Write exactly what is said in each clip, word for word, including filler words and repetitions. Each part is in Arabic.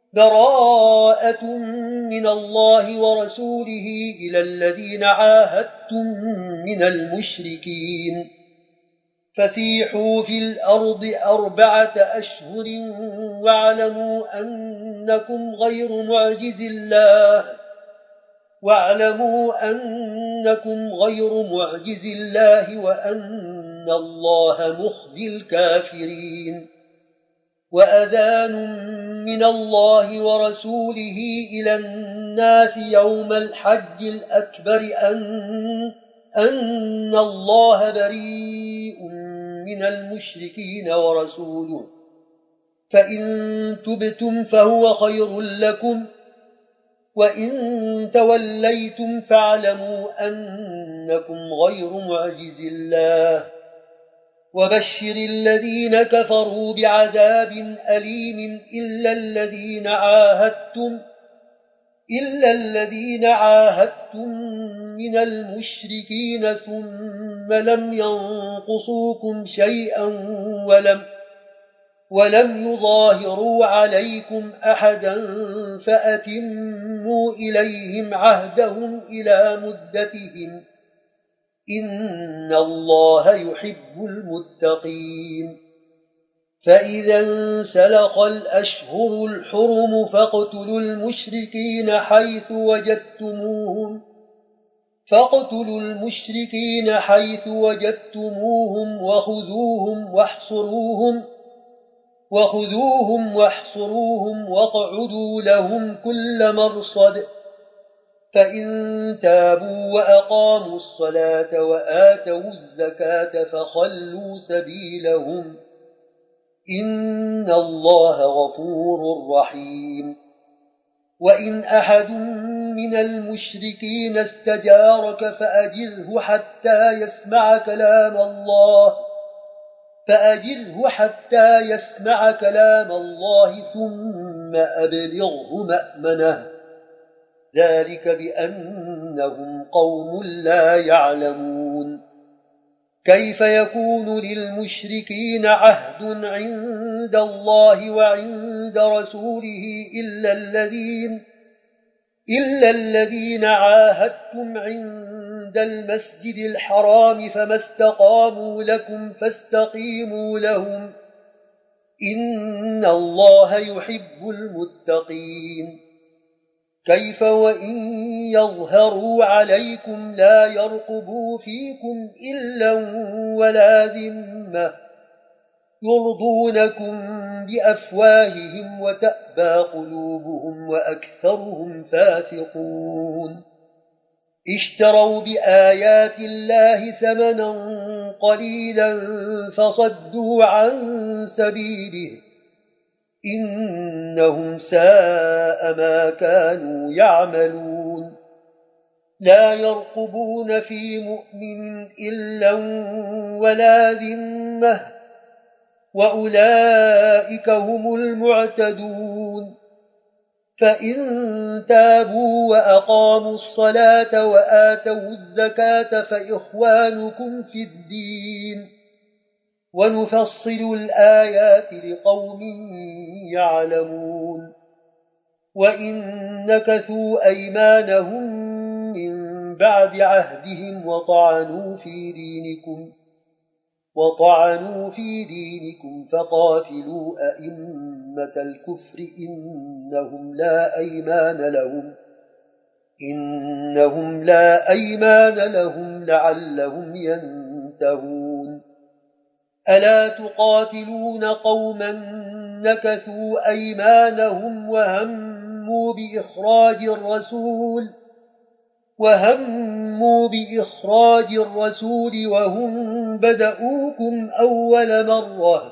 براءة من الله ورسوله إلى الذين عاهدتم من المشركين فسيحوا في الأرض أربعة أشهر واعلموا أنكم غير معجز الله واعلموا أنكم غير معجز الله وأن الله مخزي الكافرين وأذان من الله ورسوله إلى الناس يوم الحج الأكبر أن, أن الله بريء من المشركين ورسوله فإن تبتم فهو خير لكم وإن توليتم فاعلموا أنكم غير معجز الله وبشر الذين كفروا بعذاب أليم إلا الذين عاهدتم إلا الذين عاهدتم من المشركين ثم لم ينقصوكم شيئا ولم ولم يظاهروا عليكم أحدا فأتموا إليهم عهدهم إلى مدتهم إن الله يحب المتقين فإذا انسلخ الأشهر الحرم فاقتلوا المشركين حيث وجدتموهم فاقتلوا المشركين حيث وجدتموهم وخذوهم واحصروهم وخذوهم واحصروهم واقعدوا لهم كل مرصد فإن تابوا وأقاموا الصلاة وآتوا الزكاة فخلوا سبيلهم إن الله غفور رحيم وإن أحد من المشركين استجارك فأجره حتى يسمع كلام الله فأجره حتى يسمع كلام الله ثم أبلغه مأمنه ذلك بأنهم قوم لا يعلمون كيف يكون للمشركين عهد عند الله وعند رسوله إلا الذين إلا الذين عاهدتم عند المسجد الحرام فما استقاموا لكم فاستقيموا لهم إن الله يحب المتقين كيف وإن يظهروا عليكم لا يرقبوا فيكم إلا ولا ذمة يرضونكم بأفواههم وتأبى قلوبهم وأكثرهم فاسقون اشتروا بآيات الله ثمنا قليلا فصدوا عن سبيله إنهم ساء ما كانوا يعملون لا يرقبون في مؤمن إلا ولا ذمة وأولئك هم المعتدون فإن تابوا وأقاموا الصلاة وآتوا الزكاة فإخوانكم في الدين ونفصل الآيات لقوم يعلمون وإن نكثوا أيمانهم من بعد عهدهم وطعنوا في دينكم وطعنوا في دينكم فقاتلوا أئمة الكفر إنهم لا أيمان لهم إنهم لا أيمان لهم لعلهم ينتهون ألا تقاتلون قوما نكثوا أيمانهم وهموا بإخراج الرسول وهموا بإخراج الرسول وهم بدأوكم أول مرة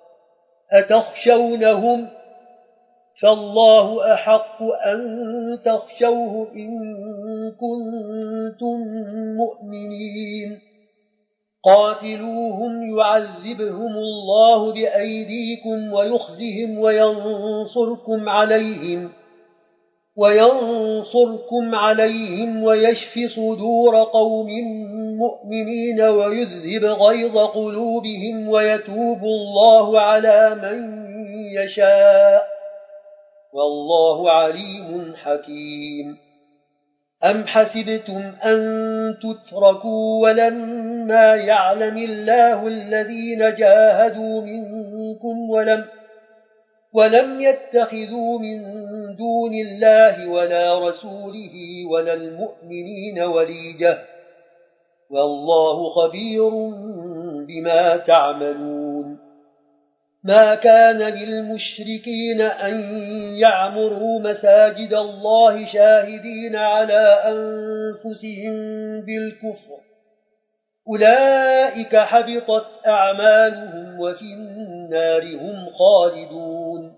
أتخشونهم فالله أحق أن تخشوه إن كنتم مؤمنين قاتلوهم يعذبهم الله بأيديكم ويخزهم وينصركم عليهم وينصركم عليهم ويشف صدور قوم مؤمنين ويذهب غيظ قلوبهم ويتوب الله على من يشاء والله عليم حكيم. أم حسبتم أن تتركوا ولما يعلم الله الذين جاهدوا منكم ولم, ولم يتخذوا من دون الله ولا رسوله ولا المؤمنين وليجة والله خبير بما تعملون. ما كان للمشركين أن يعمروا مساجد الله شاهدين على أنفسهم بالكفر أولئك حبطت أعمالهم وفي النار هم خالدون.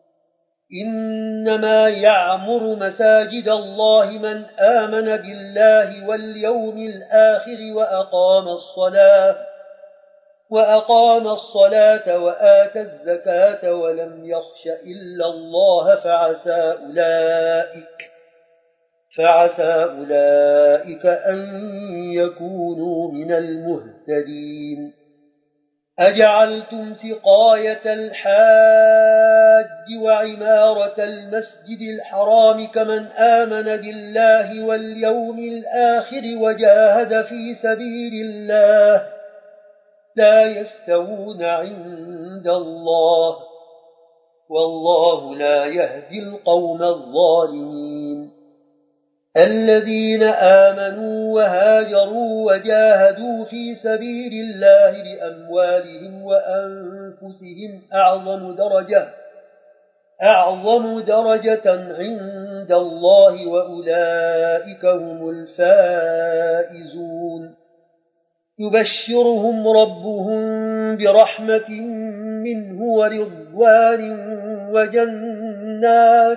إنما يعمر مساجد الله من آمن بالله واليوم الآخر وأقام الصلاة وأقام الصلاة وآتى الزكاة ولم يخش إلا الله فعسى أولئك فعسى أولئك أن يكونوا من المهتدين. أجعلتم سقاية الحاج وعمارة المسجد الحرام كمن آمن بالله واليوم الآخر وجاهد في سبيل الله لا يستوون عند الله والله لا يهدي القوم الظالمين. الذين آمنوا وهاجروا وجاهدوا في سبيل الله بأموالهم وأنفسهم أعظم درجة أعظم درجة عند الله وأولئك هم الفائزون. يبشرهم ربهم برحمة منه ورضوان وجنات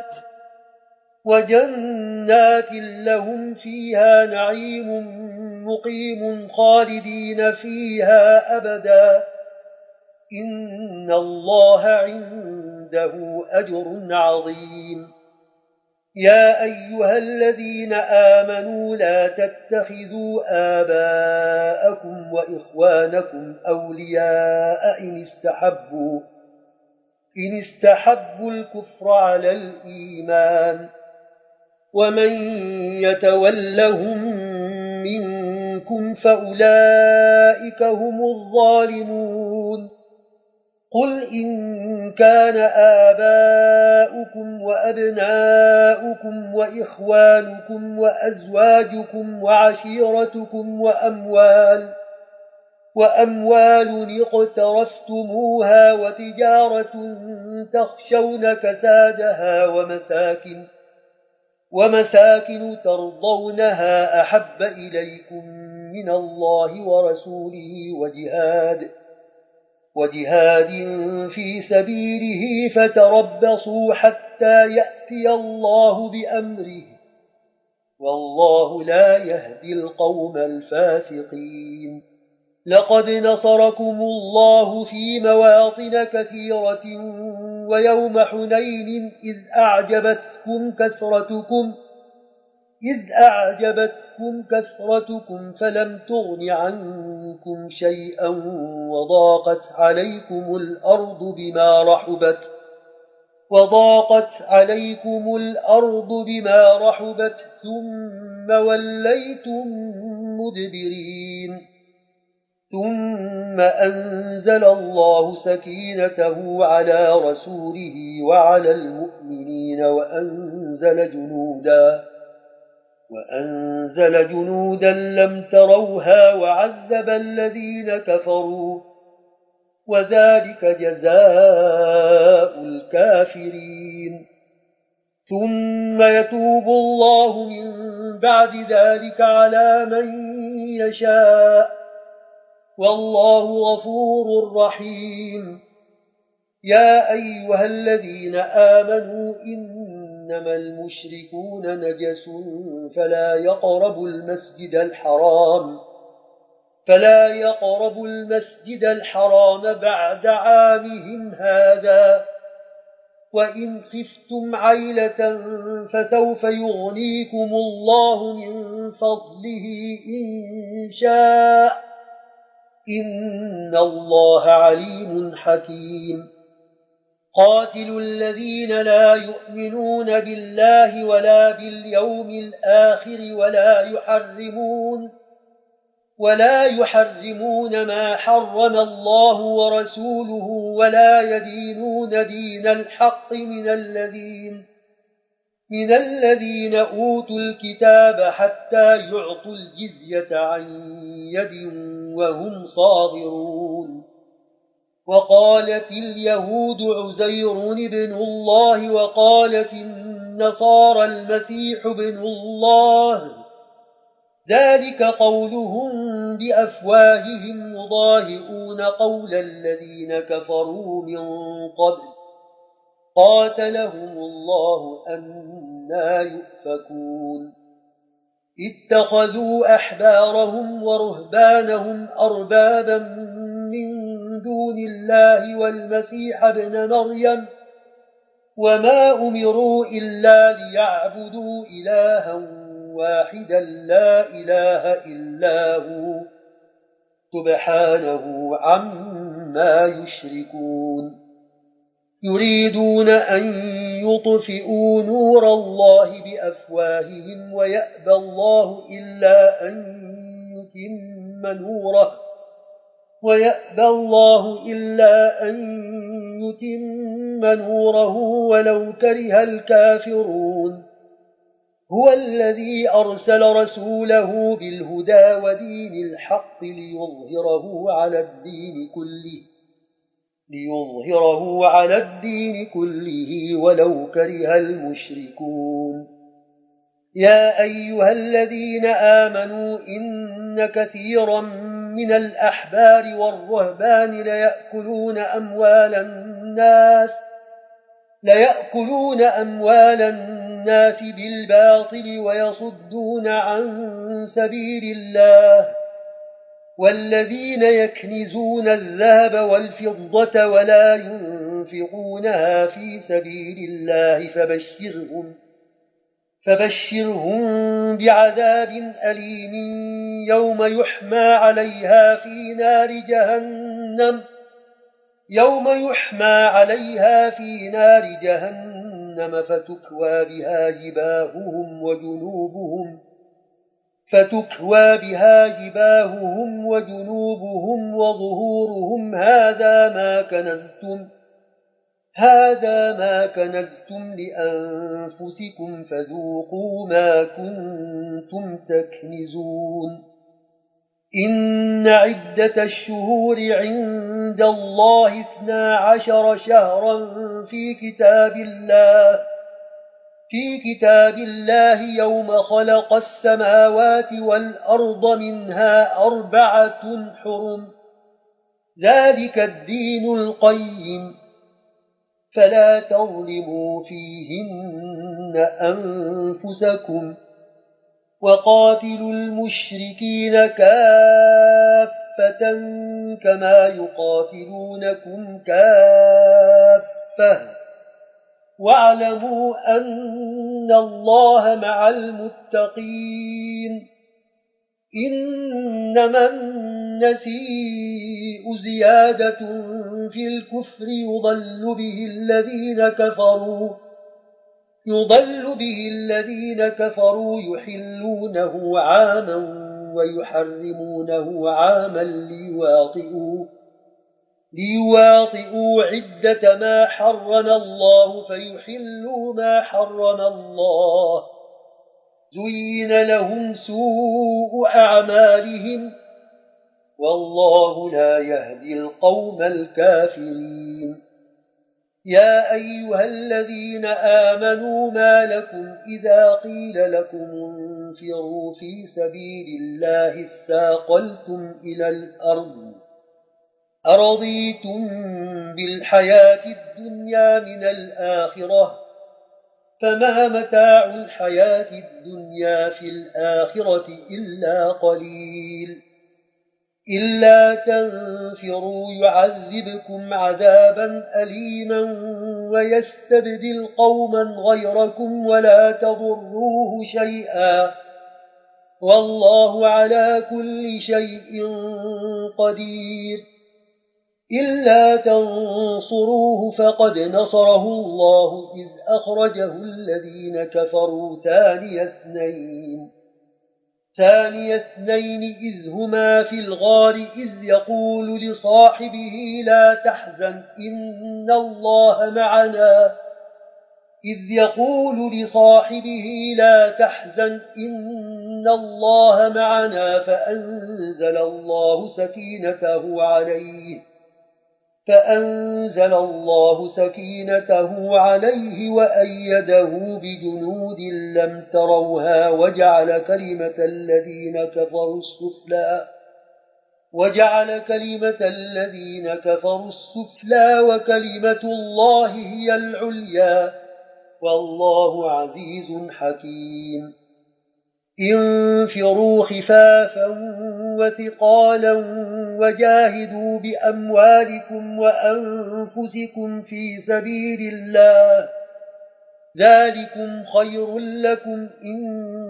وجنات لهم فيها نعيم مقيم خالدين فيها أبدا إن الله عنده أجر عظيم. يا أيها الذين آمنوا لا تتخذوا آباءكم وإخوانكم أولياء إن استحبوا إن استحبوا الكفر على الإيمان ومن يتولهم منكم فأولئك هم الظالمون. قل إن كان آباؤكم وأبناؤكم وإخوانكم وأزواجكم وعشيرتكم وأموال وأموال اقترفتموها وتجارة تخشون كسادها ومساكن ومساكن ترضونها أحب إليكم من الله ورسوله وجهاد وجهاد في سبيله فتربصوا حتى يأتي الله بأمره والله لا يهدي القوم الفاسقين. لقد نصركم الله في مواطن كثيرة ويوم حنين إذ أعجبتكم كثرتكم إذ أعجبتكم كثرتكم فلم تغن عنكم شيئا وضاقت عليكم الأرض بما رحبت وضاقت عليكم الأرض بما رحبت ثم وليتم مدبرين. ثم أنزل الله سكينته على رسوله وعلى المؤمنين وأنزل جنودا وأنزل جنودا لم تروها وعذب الذين كفروا وذلك جزاء الكافرين. ثم يتوب الله من بعد ذلك على من يشاء والله غفور رحيم. يا أيها الذين آمنوا إنما المشركون نجس فلا يقربوا المسجد الحرام فلا يقربوا المسجد الحرام بعد عامهم هذا وإن خفتم عيلة فسوف يغنيكم الله من فضله إن شاء إن الله عليم حكيم. قاتلوا الذين لا يؤمنون بالله ولا باليوم الآخر ولا يحرمون ولا يحرمون ما حرم الله ورسوله ولا يدينون دين الحق من الذين من الذين أوتوا الكتاب حتى يعطوا الجزية عن يد وهم صاغرون. وقالت اليهود عزير بن الله وقالت النصارى المسيح بن الله، ذلك قولهم بأفواههم يضاهئون قول الذين كفروا من قبل قاتلهم الله أنى يؤفكون. اتخذوا أحبارهم ورهبانهم أربابا من دون الله والمسيح ابن مريم وما أمروا إلا ليعبدوا إلها واحدا لا إله إلا هو سبحانه عما يشركون. يريدون أن يطفئوا نور الله بأفواههم ويأبى الله إلا أن يتم نوره ويأبى الله إلا أن يتم نوره ولو كره الكافرون. هو الذي أرسل رسوله بالهدى ودين الحق ليظهره على الدين كله ليظهره على الدين كله ولو كره المشركون. يا أيها الذين آمنوا إن كثيرا من الأحبار والرهبان ليأكلون أموال الناس ليأكلون أموال الناس بالباطل ويصدون عن سبيل الله، والذين يكنزون الذهب والفضة ولا ينفقونها في سبيل الله فبشرهم فبشرهم بعذاب أليم يوم يحمى عليها في نار جهنم يوم يحمى عليها في نار جهنم فتكوى بها جباههم وجنوبهم فتكوى بها جباههم وجنوبهم وظهورهم هذا ما كنزتم هذا ما كنزتم لأنفسكم فذوقوا ما كنتم تكنزون. إن عدة الشهور عند الله اثنا عشر شهرا في كتاب الله في كتاب الله يوم خلق السماوات والأرض منها أربعة حرم ذلك الدين القيم فلا تظلموا فيهن أنفسكم وقاتلوا المشركين كافة كما يقاتلونكم كافة واعلموا أن الله مع المتقين. إنما النسيء زيادة في الكفر يضل به الذين كفروا يضل به الذين كفروا يحلونه عاما ويحرمونه عاما ليواطئوا ليواطئوا عدة ما حرم الله فيحلوا ما حرم الله. زين لهم سوء أعمالهم والله لا يهدي القوم الكافرين. يا أيها الذين آمنوا ما لكم إذا قيل لكم انفروا في سبيل الله اثاقلتم إلى الأرض أرضيتم بالحياة الدنيا من الآخرة فما متاع الحياة الدنيا في الآخرة إلا قليل. إلا تنفروا يعذبكم عذابا أليما ويستبدل قوما غيركم ولا تضروه شيئا والله على كل شيء قدير. إلا تنصروه فقد نصره الله إذ أخرجه الذين كفروا ثاني اثنين ثاني اثنين إذ هما في الغار إذ يقول لصاحبه لا تحزن إن الله معنا إذ يقول لصاحبه لا تحزن إن الله معنا فأنزل الله سكينته عليه فأنزل الله سكينته عليه وأيده بجنود لم تروها وجعل كلمة الذين كفروا السفلى وجعل كلمة الذين كفروا السفلى وكلمة الله هي العليا والله عزيز حكيم انفروا خفافا وثقالا وجاهدوا بأموالكم وأنفسكم في سبيل الله ذلكم خير لكم إن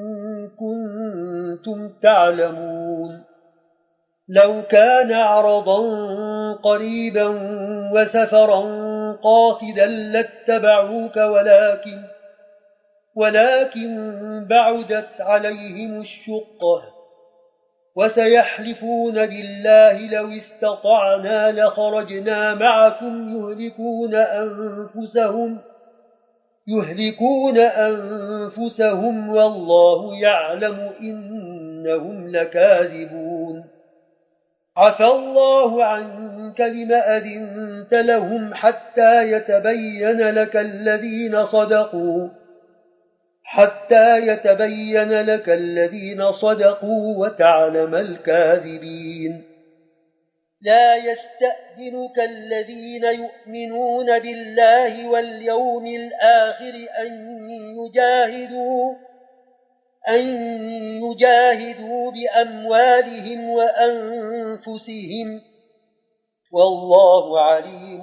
كنتم تعلمون لو كان عرضا قريبا وسفرا قاصدا لاتبعوك ولكن ولكن بعدت عليهم الشقة وسيحلفون بالله لو استطعنا لخرجنا معكم يهلكون أنفسهم يهلكون أنفسهم والله يعلم إنهم لكاذبون عفى الله عنك لما أذنت لهم حتى يتبين لك الذين صدقوا حتى يتبين لك الذين صدقوا وتعلم الكاذبين لا يستأذنك الذين يؤمنون بالله واليوم الآخر أن يجاهدوا أن يجاهدوا بأموالهم وأنفسهم والله عليم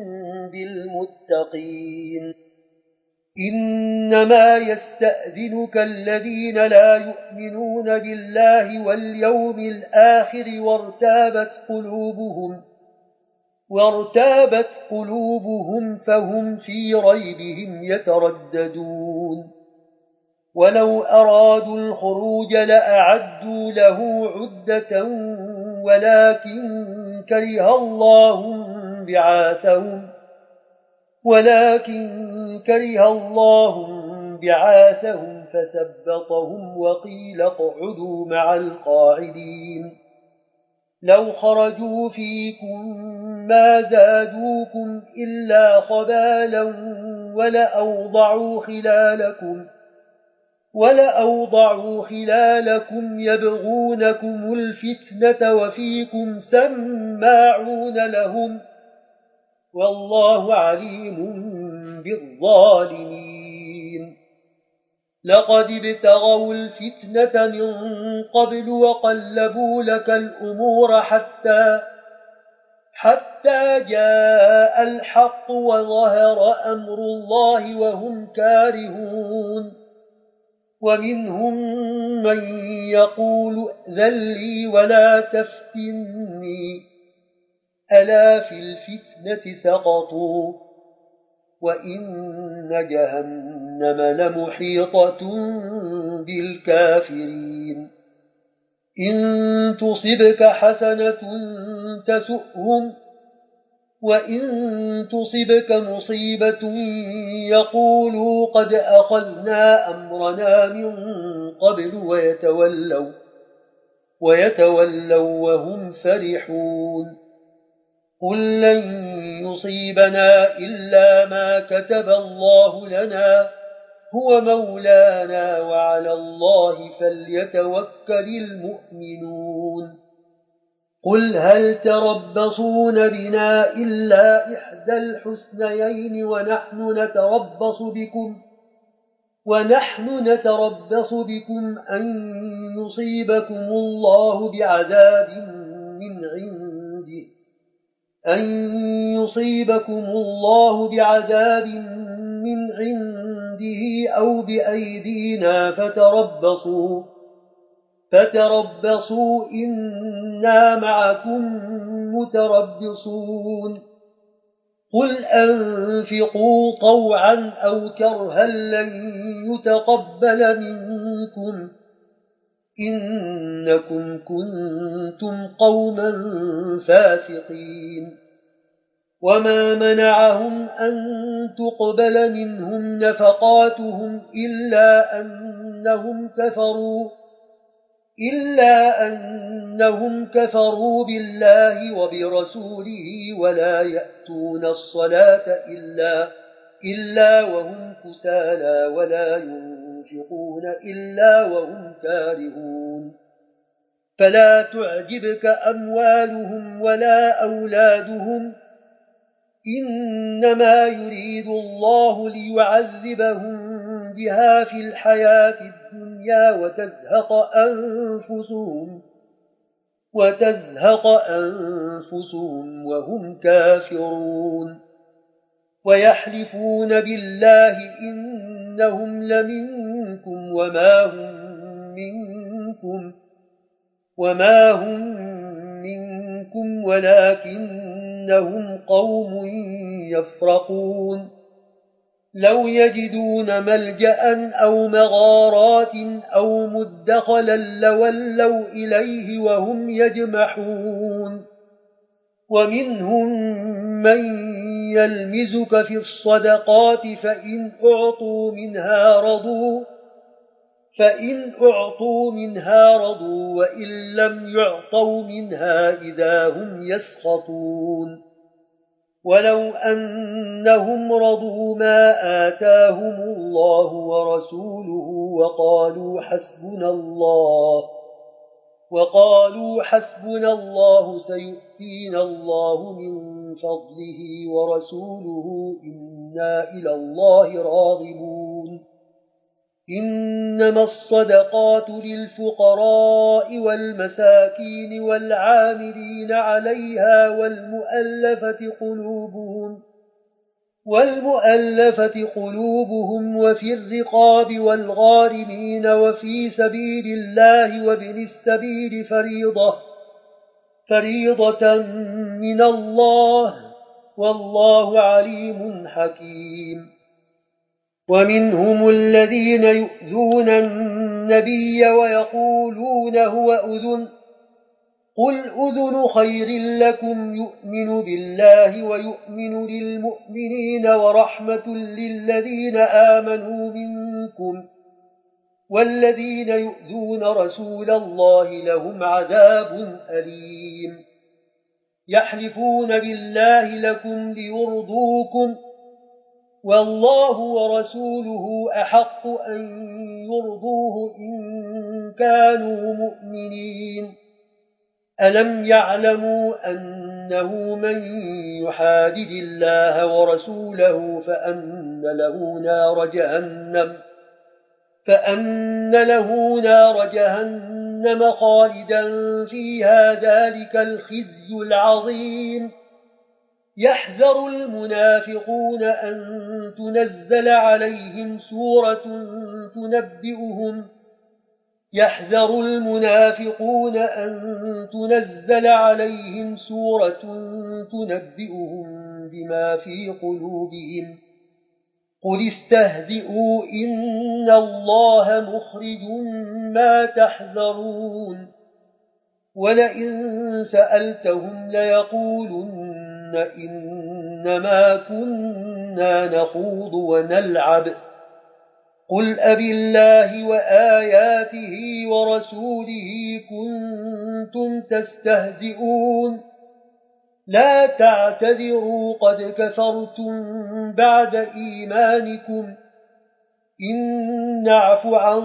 بالمتقين إنما يستأذنك الذين لا يؤمنون بالله واليوم الآخر وارتابت قلوبهم وارتابت قلوبهم فهم في ريبهم يترددون ولو أرادوا الخروج لأعدوا له عدة ولكن كره الله بعاثهم ولكن كره الله بعاثهم فثبطهم وقيل اقعدوا مع القاعدين لو خرجوا فيكم ما زادوكم إلا خبالا ولأوضعوا خلالكم ولأوضعوا خلالكم يبغونكم الفتنة وفيكم سماعون لهم والله عليم بالظالمين لقد ابتغوا الفتنة من قبل وقلبوا لك الأمور حتى حتى جاء الحق وظهر أمر الله وهم كارهون ومنهم من يقول ائذن لي ولا تفتني ألا في الفتنة سقطوا وإن جهنم لمحيطة بالكافرين إن تصبك حسنة تسؤهم وإن تصبك مصيبة يقولوا قد أخذنا أمرنا من قبل ويتولوا ويتولوا وهم فرحون قل لن يصيبنا إلا ما كتب الله لنا هو مولانا وعلى الله فليتوكل المؤمنون قل هل تربصون بنا إلا إحدى الحسنيين ونحن نتربص بكم ونحن نتربص بكم أن يصيبكم الله بعذاب من عنده أن يصيبكم الله بعذاب من عنده أو بأيدينا فتربصوا فتربصوا إنا معكم متربصون قل أنفقوا طوعا أو كرها لن يتقبل منكم إنكم كنتم قوما فاسقين وما منعهم أن تقبل منهم نفقاتهم إلا أنهم كفروا إلا أنهم كفروا بالله وبرسوله ولا يأتون الصلاة إلا, إلا وهم كسالى ولا ينفقون إلا وهم كارهون فلا تعجبك أموالهم ولا أولادهم إنما يريد الله ليعذبهم بها في الحياة الدنيا وتزهق أنفسهم وتزهق أنفسهم وهم كافرون ويحلفون بالله إنهم لمنكم وما هم منكم وما هم منكم ولكنهم قوم يفرقون لو يجدون ملجأ أو مغارات أو مدخلا لولوا إليه وهم يجمحون ومنهم من يلمزك في الصدقات فإن أعطوا منها رضوا فإن أعطوا منها رضوا وإن لم يعطوا منها إذا هم يسخطون ولو أنهم رضوا ما آتاهم الله ورسوله وقالوا حسبنا الله وقالوا حسبنا الله سيؤتينا الله من فضله ورسوله إنا إلى الله راغبون إنما الصدقات للفقراء والمساكين والعاملين عليها والمؤلفة قلوبهم والمؤلفة قلوبهم وفي الرقاب والغارمين وفي سبيل الله وابن السبيل فريضة فريضة من الله والله عليم حكيم ومنهم الذين يؤذون النبي ويقولون هو أذن قل أذن خير لكم يؤمن بالله ويؤمن للمؤمنين ورحمة للذين آمنوا منكم والذين يؤذون رسول الله لهم عذاب أليم يحلفون بالله لكم ليرضوكم والله ورسوله أحق أن يرضوه إن كانوا مؤمنين ألم يعلموا أنه من يحادد الله ورسوله فأن له نار جهنم فأن له نار جهنم خالدا فيها ذلك الخزي العظيم يحذر المنافقون أن تنزل عليهم سورة تنبئهم يحذر المنافقون أن تنزل عليهم سورة تنبئهم بما في قلوبهم قل استهزئوا إن الله مخرج ما تحذرون ولئن سألتهم ليقولن إنما كنا نخوض ونلعب قل أبالله وآياته ورسوله كنتم تستهزئون لا تعتذروا قد كفرتم بعد إيمانكم إن نعف عن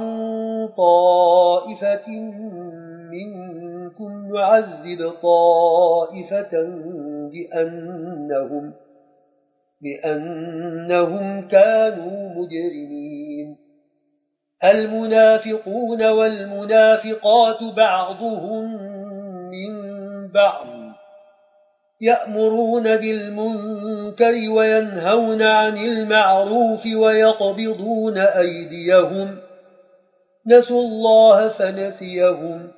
طائفة منكم نعذب طائفة بأنهم, بأنهم كانوا مجرمين المنافقون والمنافقات بعضهم من بعض يأمرون بالمنكر وينهون عن المعروف ويقبضون أيديهم نسوا الله فنسيهم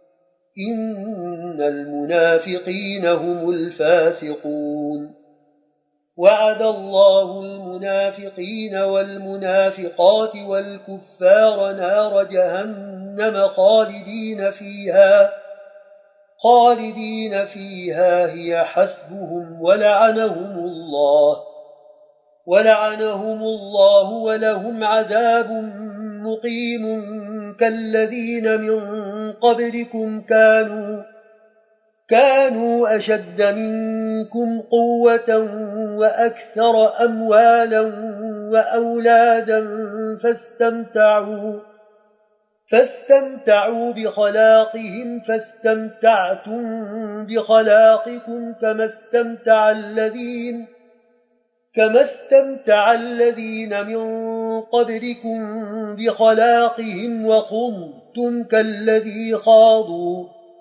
إن المنافقين هم الفاسقون وعد الله المنافقين والمنافقات والكفار نار جهنم خالدين فيها خالدين فيها هي حسبهم ولعنهم الله ولعنهم الله ولهم عذاب مقيم كالذين من قبلكم كانوا كانوا أشد منكم قوة وأكثر أموالا وأولادا فاستمتعوا فاستمتعوا بخلاقهم فاستمتعتم بخلاقكم كما استمتع الذين كما استمتع الذين من قبلكم بخلاقهم وخضتم كالذي خاضوا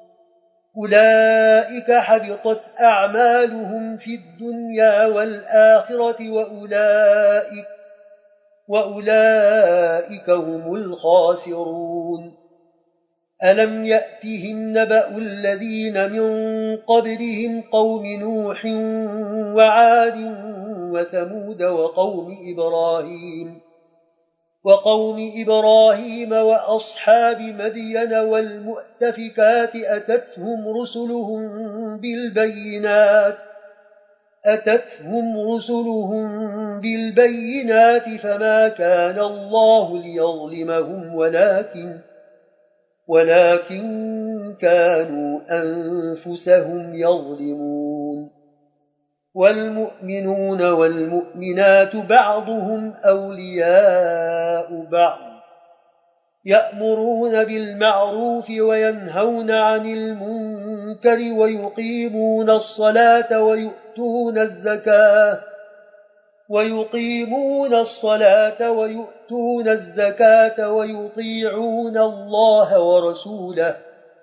أولئك حبطت أعمالهم في الدنيا والآخرة وأولئك وأولئك هم الخاسرون ألم يأتهم نبأ الذين من قبلهم قوم نوح وعاد وثمود وقوم إبراهيم وقوم إبراهيم وأصحاب مدين والمؤتفكات أتتهم رسلهم بالبينات أتتهم رسلهم بالبينات فما كان الله ليظلمهم ولكن ولكن كانوا أنفسهم يظلمون والمؤمنون والمؤمنات بعضهم أولياء بعض يأمرون بالمعروف وينهون عن المنكر ويقيمون الصلاة ويؤتون الزكاة ويقيمون الصلاة ويؤتون الزكاة ويطيعون الله ورسوله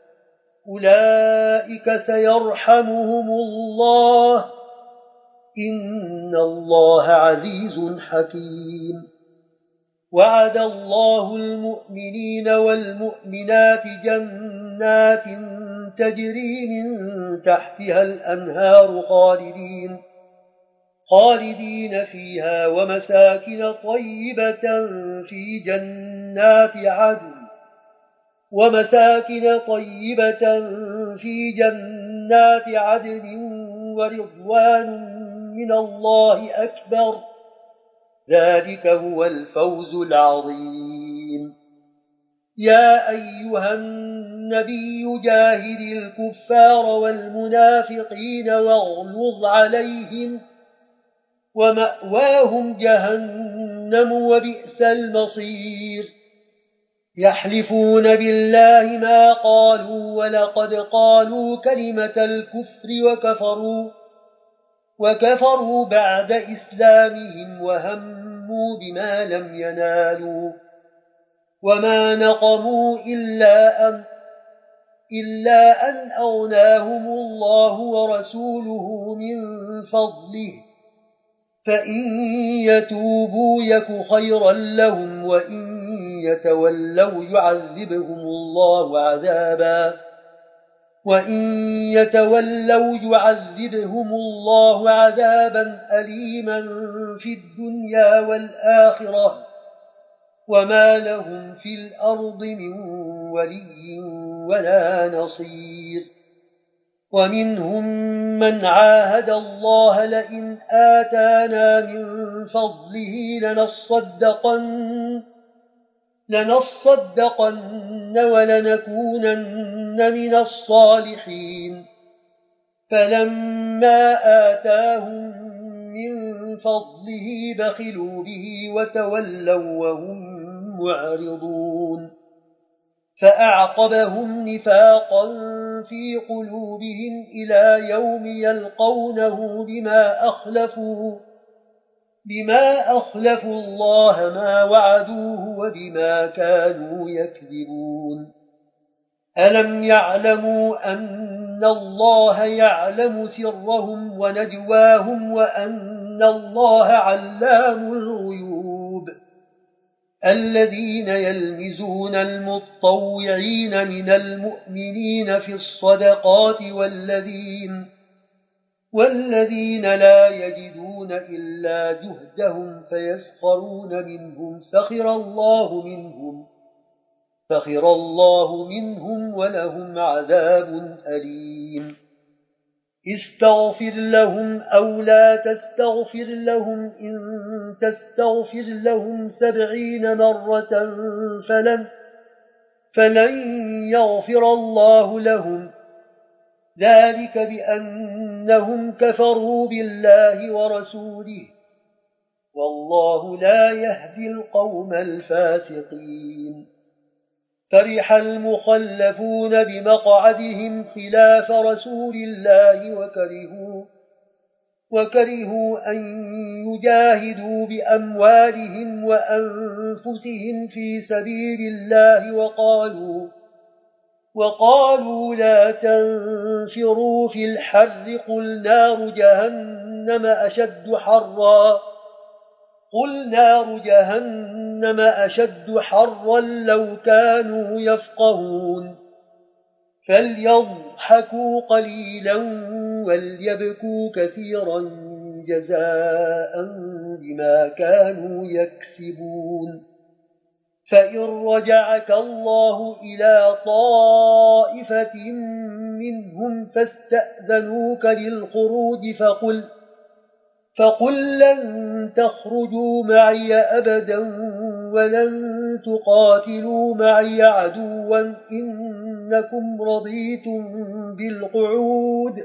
أولئك سيرحمهم الله إن الله عزيز حكيم وعد الله المؤمنين والمؤمنات جنات تجري من تحتها الأنهار خالدين خالدين فيها ومساكن طيبة في جنات عدن ومساكن طيبة في جنات عدن ورضوان من الله أكبر ذلك هو الفوز العظيم يا أيها النبي جاهد الكفار والمنافقين واغلظ عليهم ومأواهم جهنم وبئس المصير يحلفون بالله ما قالوا ولقد قالوا كلمة الكفر وكفروا وكفروا بعد إسلامهم وهموا بما لم ينالوا وما نقموا إلا أن إلا أن أغناهم الله ورسوله من فضله فإن يتوبوا يك خيرا لهم وإن يتولوا يعذبهم الله عذابا وإن يتولوا يعذبهم الله عذابا أليما في الدنيا والآخرة وما لهم في الأرض من ولي ولا نصير ومنهم من عاهد الله لئن آتانا من فضله لنصدقن لنصدقن ولنكونن من الصالحين فلما آتاهم من فضله بخلوا به وتولوا وهم معرضون فأعقبهم نفاقا في قلوبهم إلى يوم يلقونه بما أخلفوا بما أخلفوا الله ما وعدوه وبما كانوا يكذبون ألم يعلموا أن الله يعلم سرهم ونجواهم وأن الله علام الغيوب الذين يلمزون المتطوعين من المؤمنين في الصدقات والذين والذين لا يجدون إلا جهدهم فيسخرون منهم سخر الله منهم سخر الله منهم ولهم عذاب أليم استغفر لهم أو لا تستغفر لهم إن تستغفر لهم سبعين مرة فلن, فلن يغفر الله لهم ذلك بأنهم كفروا بالله ورسوله والله لا يهدي القوم الفاسقين فرح المخلفون بمقعدهم خلاف رسول الله وكرهوا, وكرهوا أن يجاهدوا بأموالهم وأنفسهم في سبيل الله وقالوا وقالوا لا تنفروا في الحر قل نار جهنم أشد حرا قل نار جهنم أشد حرا لو كانوا يفقهون فليضحكوا قليلا وليبكوا كثيرا جزاء بما كانوا يكسبون فإن رجعك الله إلى طائفة منهم فاستأذنوك للخروج فقل فقل لن تخرجوا معي أبدا ولن تقاتلوا معي عدوا إنكم رضيتم بالقعود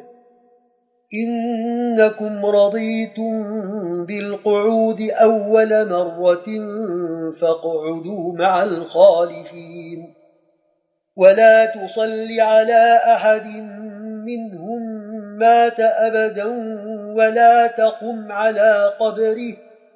إنكم رضيتم بالقعود أول مرة فاقعدوا مع الخالفين ولا تصل على أحد منهم مات أبدا ولا تقم على قبره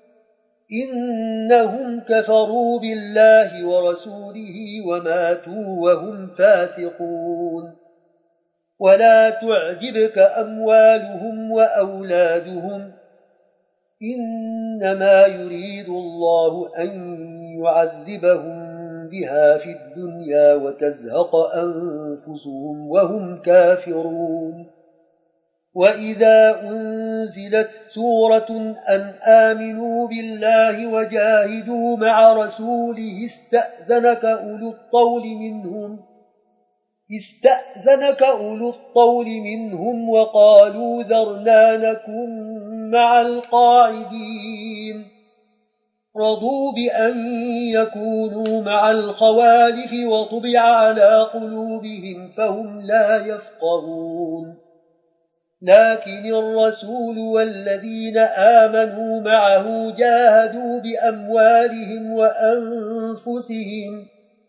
إنهم كفروا بالله ورسوله وماتوا وهم فاسقون ولا تعجبك أموالهم وأولادهم إنما يريد الله أن يعذبهم بها في الدنيا وتزهق أنفسهم وهم كافرون وإذا أنزلت سورة أن آمنوا بالله وجاهدوا مع رسوله استأذنك أولو الطول منهم استأذنك أولو الطول منهم وقالوا ذرنا نكن مع القاعدين رضوا بأن يكونوا مع الخوالف وطبع على قلوبهم فهم لا يفقهون لكن الرسول والذين آمنوا معه جاهدوا بأموالهم وأنفسهم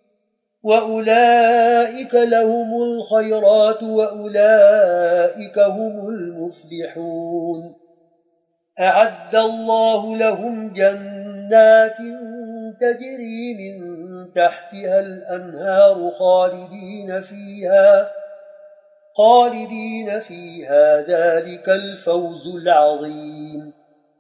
وأولئك لهم الخيرات وأولئك هم المفلحون أعد الله لهم جنات تجري من تحتها الأنهار خالدين فيها خالدين فيها ذلك الفوز العظيم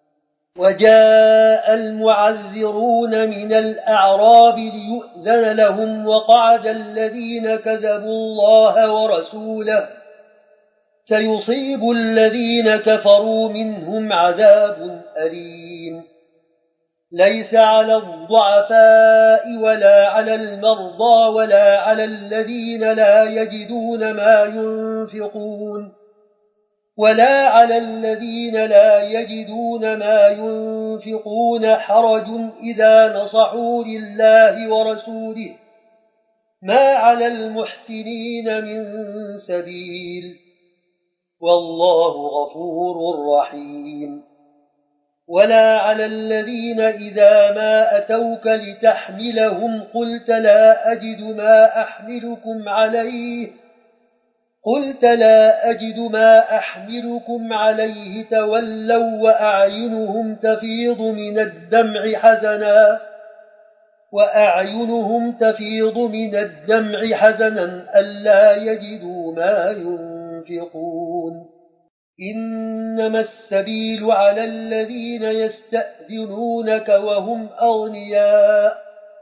وجاء المعذرون من الأعراب ليؤذن لهم وقعد الذين كذبوا الله ورسوله سيصيب الذين كفروا منهم عذاب أليم ليس على الضعفاء ولا على المرضى ولا على الذين لا يجدون ما ينفقون ولا على الذين لا يجدون ما ينفقون حرج إذا نصحوا لله ورسوله ما على المحسنين من سبيل والله غفور رحيم ولا على الذين إذا ما أتوك لتحملهم قلت لا أجد ما أحملكم عليه قلت لا أجد ما أحملكم عليه تولوا وأعينهم تفيض من الدمع حزنا وأعينهم تفيض من الدمع حزنا ألا يجدوا ما ينفقون إنما السبيل على الذين يستأذنونك وهم أغنياء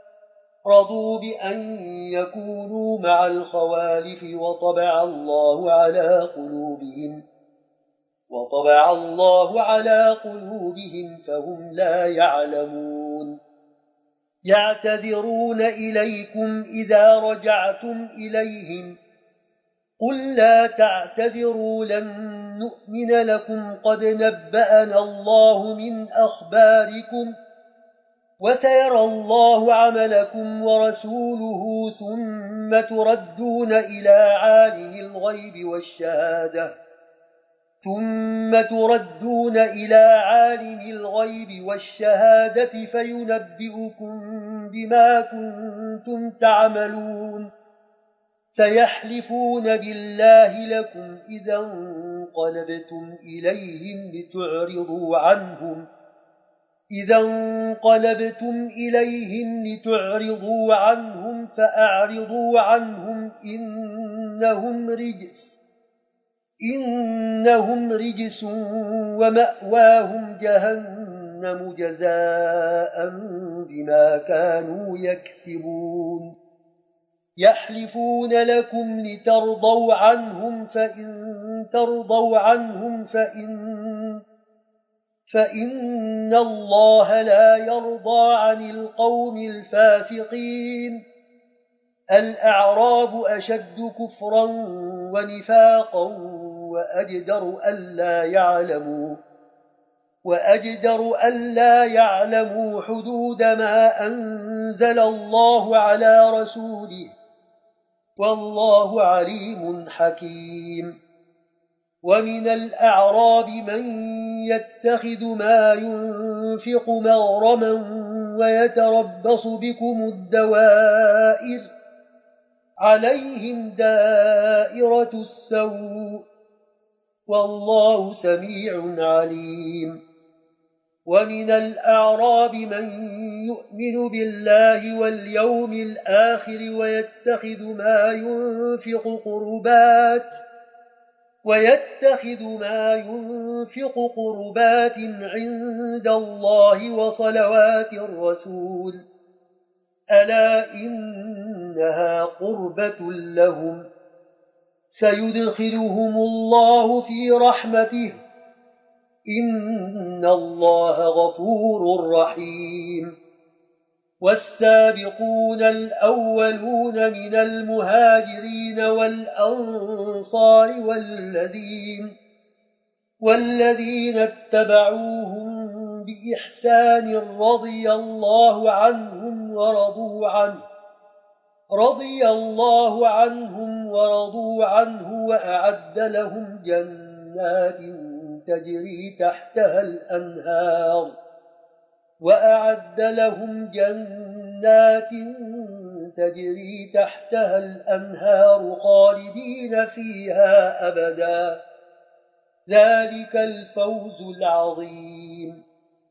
رضوا بأن يكونوا مع الخوالف وطبع الله على قلوبهم وطبع الله على قلوبهم فهم لا يعلمون يعتذرون إليكم إذا رجعتم إليهم قل لا تعتذروا لن نؤمن لكم قد نبأنا الله من أخباركم وسيرى الله عملكم ورسوله ثم تردون إلى عالم الغيب والشهادة ثم تردون إلى عالم الغيب والشهادة فينبئكم بما كنتم تعملون سيحلفون بالله لكم إذا انقلبتم إليهم لتعرضوا عنهم إذا انقلبتم إليهم لتعرضوا عنهم فأعرضوا عنهم إنهم رجس إنهم رجس ومأواهم جهنم جزاء بما كانوا يكسبون يحلفون لكم لترضوا عنهم فإن ترضوا عنهم فإن فإن الله لا يرضى عن القوم الفاسقين الأعراب أشد كفرا ونفاقا وأجدر ألا يعلموا وأجدر ألا يعلموا حدود ما أنزل الله على رسوله والله عليم حكيم ومن الأعراب من يتخذ ما ينفق مغرما ويتربص بكم الدوائر عليهم دائرة السوء والله سميع عليم ومن الأعراب من يؤمن بالله واليوم الآخر ويتخذ ما ينفق قربات ويتخذ ما ينفق قربات عند الله وصلوات الرسول ألا إنها قربة لهم سيدخلهم الله في رحمته إن الله غفور رحيم والسابقون الأولون من المهاجرين والأنصار والذين والذين اتبعوهم بإحسان رضي الله عنهم ورضوا عنه رضي الله عنهم ورضوا عنه وأعد لهم جنات تجري تحتها الأنهار وأعد لهم جنات تجري تحتها الأنهار خالدين فيها أبدا ذلك الفوز العظيم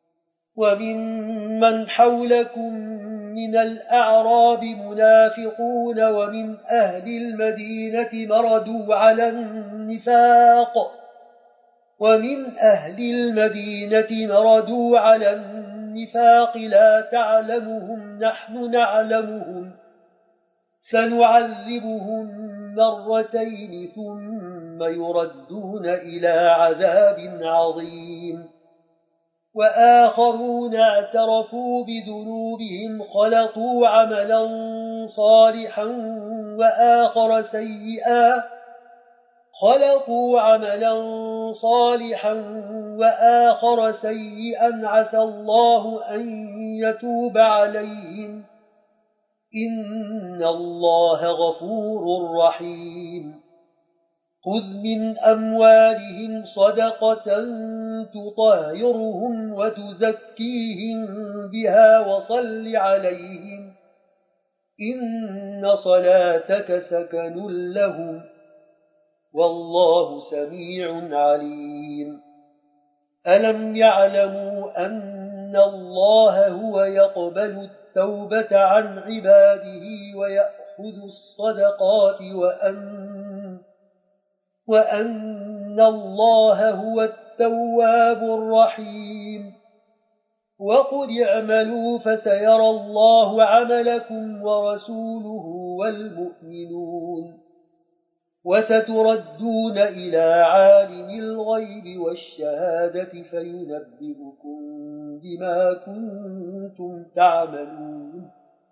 وممن حولكم من الأعراب منافقون ومن أهل المدينة مردوا على النفاق ومن أهل المدينة مردوا على النفاق لا تعلمهم نحن نعلمهم سنعذبهم مرتين ثم يردون إلى عذاب عظيم وآخرون اعترفوا بذنوبهم خلطوا عملا صالحا وآخر سيئا خلطوا عملا صالحا وآخر سيئا عسى الله أن يتوب عليهم إن الله غفور رحيم خذ من أموالهم صدقة تطهرهم وتزكيهم بها وصل عليهم إن صلاتك سكن لهم والله سميع عليم ألم يعلموا أن الله هو يقبل التوبة عن عباده ويأخذ الصدقات وأن وأن الله هو التواب الرحيم وقل اعملوا فسيرى الله عملكم ورسوله والمؤمنون وستردون إلى عالم الغيب والشهادة فينبئكم بما كنتم تعملون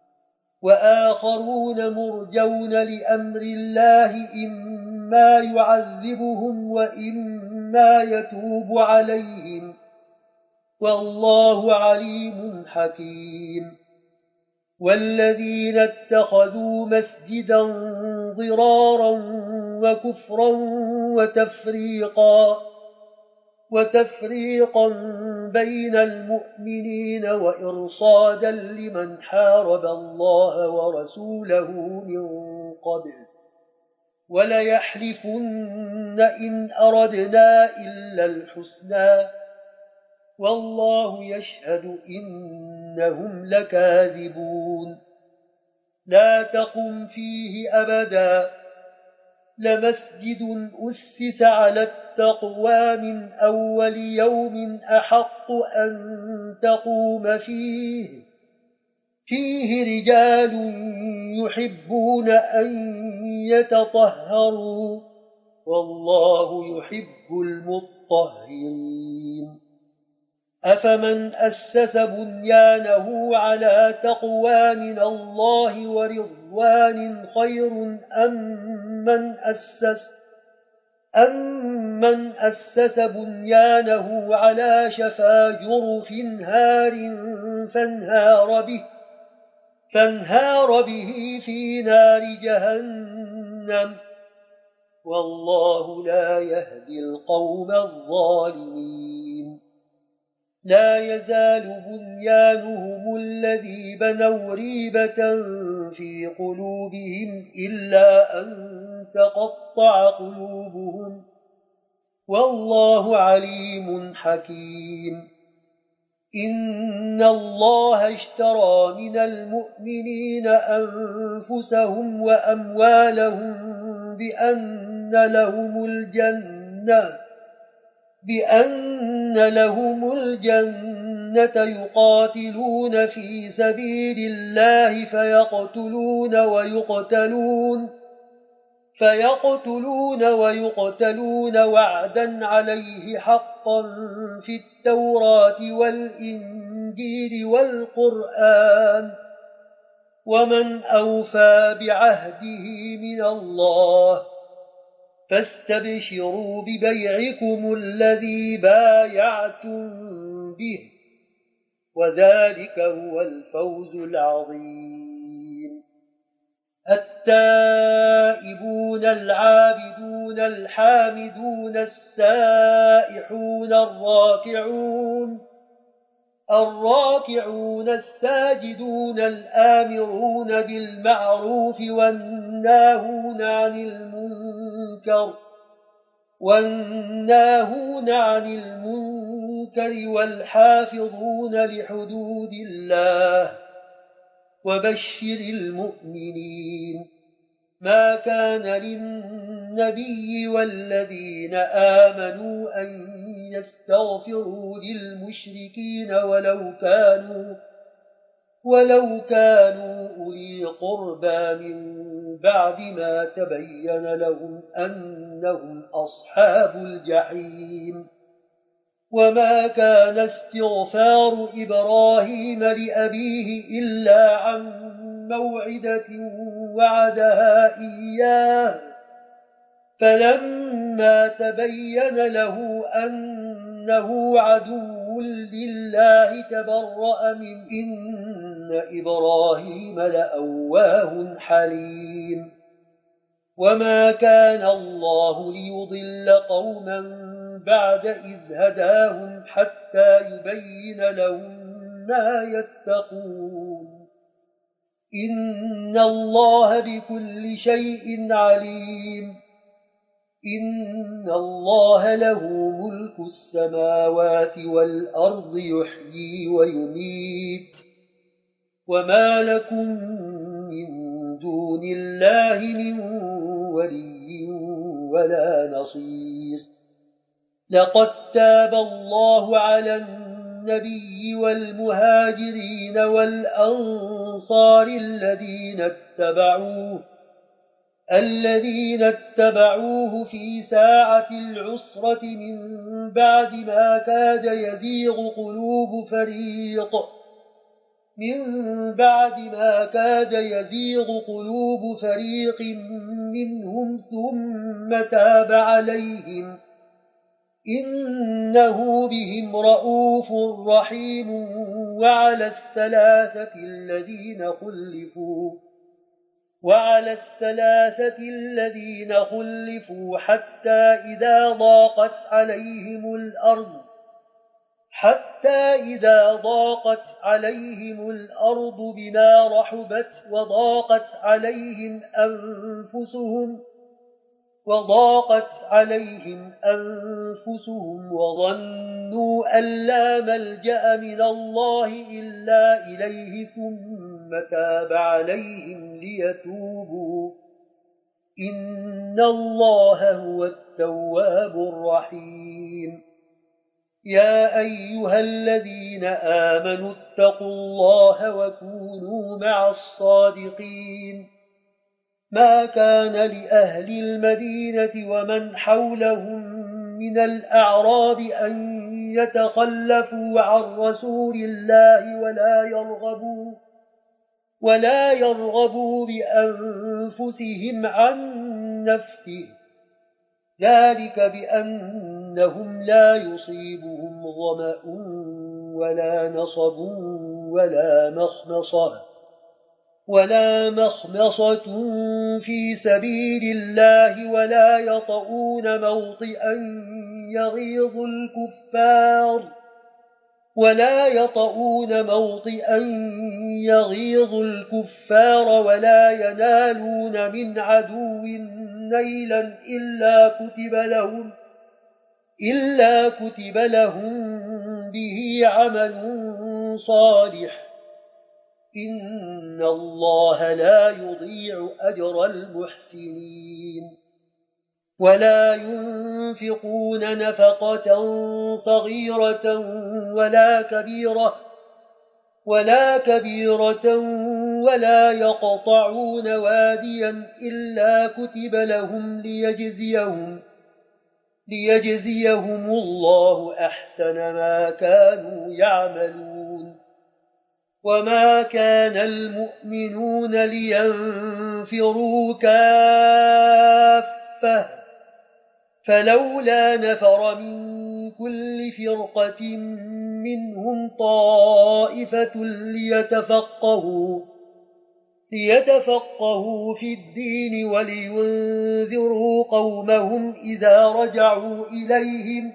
وآخرون مرجون لأمر الله إما يعذبهم وإما يتوب عليهم والله عليم حكيم والذين اتخذوا مسجدا ضرارا وكفرا وتفريقا وتفريقا بين المؤمنين وإرصادا لمن حارب الله ورسوله من قبل وليحلفن إن أردنا إلا الحسنى والله يشهد إنهم لكاذبون لا تقم فيه أبدا لمسجد أسس على التقوى من أول يوم أحق أن تقوم فيه فيه رجال يحبون أن يتطهروا والله يحب المطهرين أفمن أسس بنيانه على تقوى من الله ورضوان خير أم من أسس أم من أسس بنيانه على شفا جرف هار فانهار به فانهار به في نار جهنم والله لا يهدي القوم الظالمين لا يزال بنيانهم الذي بنوا ريبة في قلوبهم إلا أن تقطع قلوبهم والله عليم حكيم إن الله اشترى من المؤمنين أنفسهم وأموالهم بأن لهم الجنة بأن لهم الجنة يقاتلون في سبيل الله فيقتلون ويقتلون فيقتلون ويقتلون وعدا عليه حقا في التوراة والإنجيل والقرآن ومن أوفى بعهده من الله فاستبشروا ببيعكم الذي بايعتم به وذلك هو الفوز العظيم التائبون العابدون الحامدون السائحون الراكعون الراكعون الساجدون الآمرون بالمعروف والناهون عن المنكر والناهون عن المنكر والحافظون لحدود الله وبشر المؤمنين ما كان للنبي والذين آمنوا أن يستغفروا للمشركين ولو كانوا ولو كانوا أولي قربى من بعد ما تبين لهم أنهم أصحاب الجحيم وما كان استغفار إبراهيم لأبيه إلا عن موعدة وعدها إياه فلما تبين له أنه عدو لله تبرأ من إن إبراهيم لأواه حليم وما كان الله ليضل قوما بعد إذ هداهم حتى يبين لهم ما يتقون إن الله بكل شيء عليم إن الله له ملك السماوات والأرض يحيي ويميت وما لكم من دون الله من ولي ولا نصير لقد تاب الله على النبي والمهاجرين والأنصار الذين اتبعوه الذين اتبعوه في ساعة العسرة من بعد ما كاد يزيغ قلوب فريق من بعد ما كاد يزيغ قلوب فريق منهم ثم تاب عليهم إنه بهم رؤوف رحيم. وعلى الثلاثة الذين خلفوا وعلى الثلاثة الذين خلفوا حتى إذا ضاقت عليهم الأرض حتى إذا ضاقت عليهم الأرض بما رحبت وضاقت عليهم أنفسهم وضاقت عليهم أنفسهم وظنوا أن لا ملجأ من الله إلا إليه ثم تاب عليهم ليتوبوا إن الله هو التواب الرحيم. يا أيها الذين آمنوا اتقوا الله وكونوا مع الصادقين. ما كان لأهل المدينة ومن حولهم من الأعراب أن يتخلفوا عن رسول الله ولا يرغبوا ولا يرغبوا بأنفسهم عن نفسه ذلك بأنهم لا يصيبهم ظمأ ولا نصب ولا مخمصة ولا مخمصة في سبيل الله ولا يطؤون موطئا يغيظ الكفار ولا يطؤون موطئا يغيظ الكفار ولا ينالون من عدو نيلا إلا كتب لهم إلا كتب لهم به عمل صالح إن الله لا يضيع أجر المحسنين. ولا ينفقون نفقة صغيرة ولا كبيرة ولا كبيرة ولا يقطعون واديا إلا كتب لهم ليجزيهم ليجزيهم الله أحسن ما كانوا يعملون. وما كان المؤمنون لينفروا كافة فلولا نفر من كل فرقة منهم طائفة ليتفقهوا ليتفقهوا في الدين ولينذروا قومهم إذا رجعوا إليهم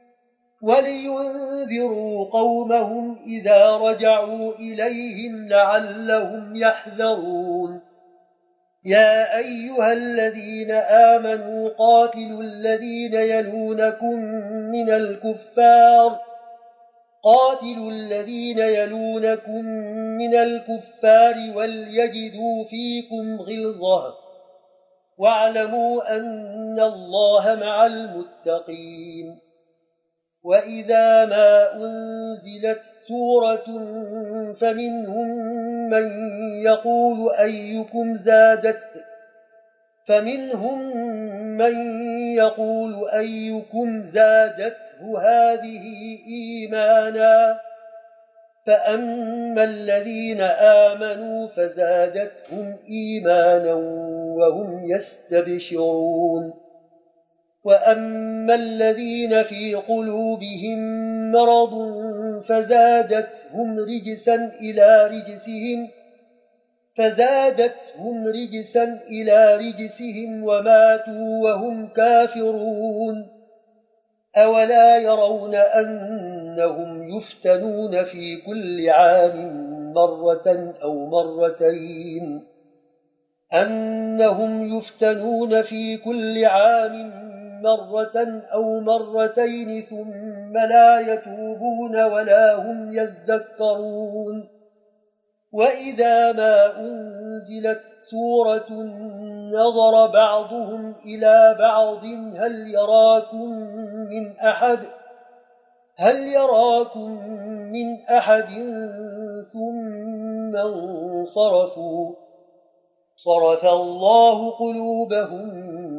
ولينذروا قومهم إذا رجعوا إليهم لعلهم يحذرون. يا أيها الذين آمنوا قاتلوا الذين يلونكم من الكفار قاتلوا الذين يلونكم من الكفار وليجدوا فيكم غلظة واعلموا أن الله مع المتقين. وإذا ما أنزلت سورة فمنهم من يقول أيكم زادت فمنهم من يقول أيكم زادته هذه إيمانا فأما الذين آمنوا فزادتهم إيمانا وهم يستبشرون. وأما الذين في قلوبهم مرض فزادتهم رجسا إلى رجسهم فزادتهم رجسا إلى رجسهم وماتوا وهم كافرون. أولا يرون أنهم يفتنون في كل عام مرة أو مرتين أنهم يفتنون في كل عام مرة أو مرتين ثم لا يتوبون ولا هم يذكرون. وإذا ما أنزلت سورة نظر بعضهم إلى بعض هل يراكم من أحد هل يراكم من أحد ثم انصرفوا صرف الله قلوبهم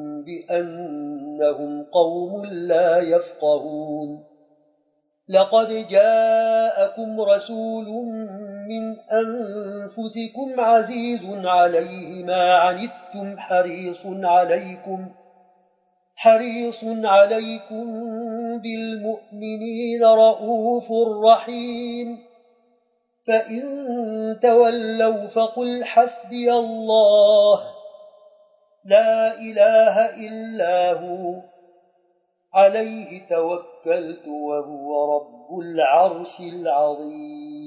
بأنهم قوم لا يفقهون لقد جاءكم رسول من أنفسكم عزيز عليه ما عنتم حريص عليكم حريص عليكم بالمؤمنين رؤوف رحيم فإن تولوا فقل حسبي الله لا إله إلا هو عليه توكلت وهو رب العرش العظيم